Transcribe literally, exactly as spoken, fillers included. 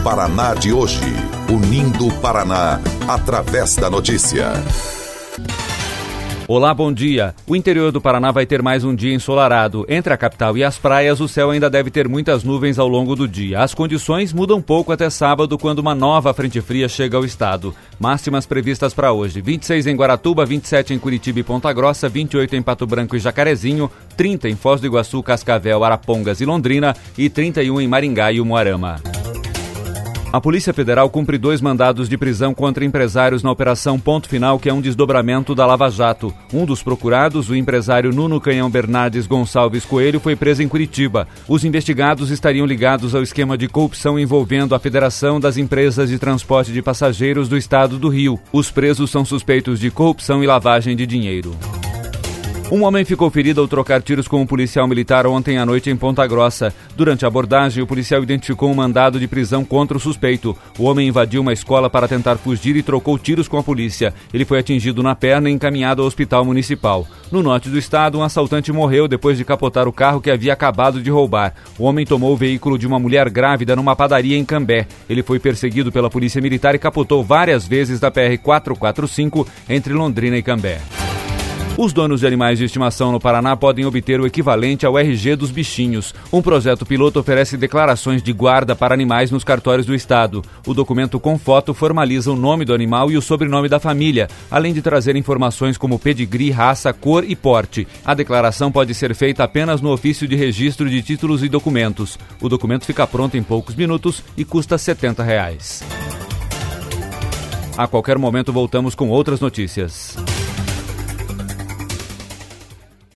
Paraná de hoje. Unindo o Paraná através da notícia. Olá, bom dia. O interior do Paraná vai ter mais um dia ensolarado. Entre a capital e as praias, o céu ainda deve ter muitas nuvens ao longo do dia. As condições mudam pouco até sábado, quando uma nova frente fria chega ao estado. Máximas previstas para hoje: vinte e seis em Guaratuba, vinte e sete em Curitiba e Ponta Grossa, vinte e oito em Pato Branco e Jacarezinho, trinta em Foz do Iguaçu, Cascavel, Arapongas e Londrina e trinta e um em Maringá e Umuarama. A Polícia Federal cumpre dois mandados de prisão contra empresários na Operação Ponto Final, que é um desdobramento da Lava Jato. Um dos procurados, o empresário Nuno Canhão Bernardes Gonçalves Coelho, foi preso em Curitiba. Os investigados estariam ligados ao esquema de corrupção envolvendo a Federação das Empresas de Transporte de Passageiros do Estado do Rio. Os presos são suspeitos de corrupção e lavagem de dinheiro. Um homem ficou ferido ao trocar tiros com um policial militar ontem à noite em Ponta Grossa. Durante a abordagem, o policial identificou um mandado de prisão contra o suspeito. O homem invadiu uma escola para tentar fugir e trocou tiros com a polícia. Ele foi atingido na perna e encaminhado ao hospital municipal. No norte do estado, um assaltante morreu depois de capotar o carro que havia acabado de roubar. O homem tomou o veículo de uma mulher grávida numa padaria em Cambé. Ele foi perseguido pela polícia militar e capotou várias vezes da P R quatrocentos e quarenta e cinco entre Londrina e Cambé. Os donos de animais de estimação no Paraná podem obter o equivalente ao R G dos bichinhos. Um projeto piloto oferece declarações de guarda para animais nos cartórios do estado. O documento com foto formaliza o nome do animal e o sobrenome da família, além de trazer informações como pedigree, raça, cor e porte. A declaração pode ser feita apenas no ofício de registro de títulos e documentos. O documento fica pronto em poucos minutos e custa setenta reais. A qualquer momento voltamos com outras notícias.